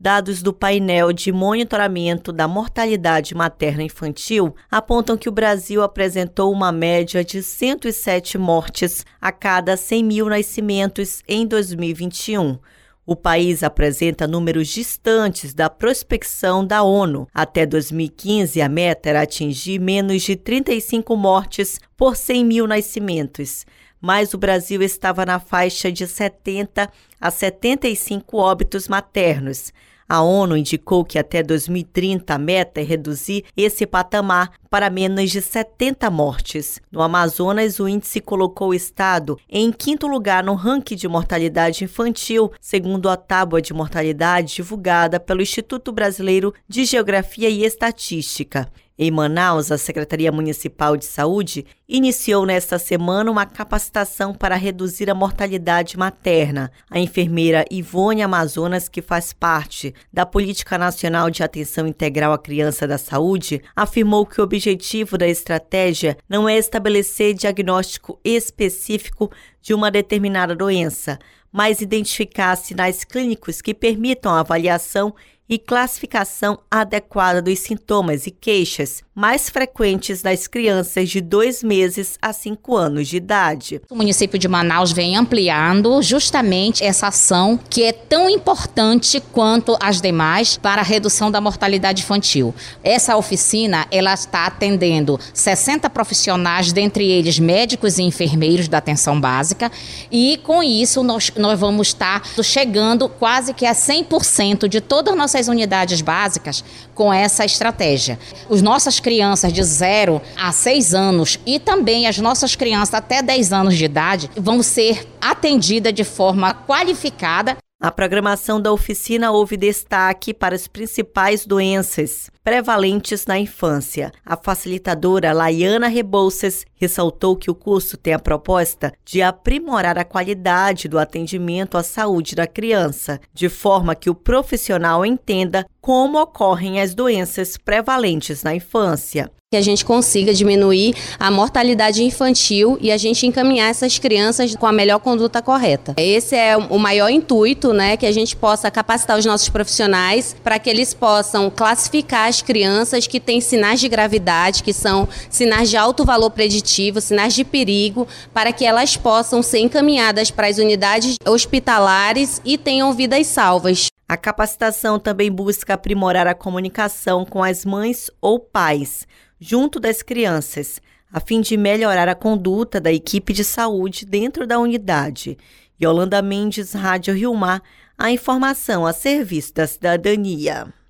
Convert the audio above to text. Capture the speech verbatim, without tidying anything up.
Dados do painel de monitoramento da mortalidade materno-infantil apontam que o Brasil apresentou uma média de cento e sete mortes a cada cem mil nascimentos em dois mil e vinte e um. O país apresenta números distantes da prospecção da ONU. Até dois mil e quinze, a meta era atingir menos de trinta e cinco mortes por cem mil nascimentos, mas o Brasil estava na faixa de setenta a setenta e cinco óbitos maternos. A ONU indicou que até dois mil e trinta a meta é reduzir esse patamar para menos de setenta mortes. No Amazonas, o índice colocou o estado em quinto lugar no ranking de mortalidade infantil, segundo a tábua de mortalidade divulgada pelo Instituto Brasileiro de Geografia e Estatística. Em Manaus, a Secretaria Municipal de Saúde iniciou nesta semana uma capacitação para reduzir a mortalidade materna. A enfermeira Ivone Amazonas, que faz parte da Política Nacional de Atenção Integral à Criança da Saúde, afirmou que o objetivo da estratégia não é estabelecer diagnóstico específico de uma determinada doença, mas identificar sinais clínicos que permitam a avaliação e classificação adequada dos sintomas e queixas mais frequentes das crianças de dois meses a cinco anos de idade. O município de Manaus vem ampliando justamente essa ação que é tão importante quanto as demais para a redução da mortalidade infantil. Essa oficina, ela está atendendo sessenta profissionais, dentre eles médicos e enfermeiros da atenção básica, e com isso nós, nós vamos estar chegando quase que a cem por cento de todas as nossas unidades básicas com essa estratégia. As nossas crianças de zero a seis anos e também as nossas crianças até dez anos de idade vão ser atendidas de forma qualificada. Na programação da oficina houve destaque para as principais doenças prevalentes na infância. A facilitadora Laiana Rebouças ressaltou que o curso tem a proposta de aprimorar a qualidade do atendimento à saúde da criança, de forma que o profissional entenda como ocorrem as doenças prevalentes na infância. Que a gente consiga diminuir a mortalidade infantil e a gente encaminhar essas crianças com a melhor conduta correta. Esse é o maior intuito, né, que a gente possa capacitar os nossos profissionais para que eles possam classificar as crianças que têm sinais de gravidade, que são sinais de alto valor preditivo, sinais de perigo, para que elas possam ser encaminhadas para as unidades hospitalares e tenham vidas salvas. A capacitação também busca aprimorar a comunicação com as mães ou pais, junto das crianças, a fim de melhorar a conduta da equipe de saúde dentro da unidade. Yolanda Mendes, Rádio Rio Mar, a informação a serviço da cidadania.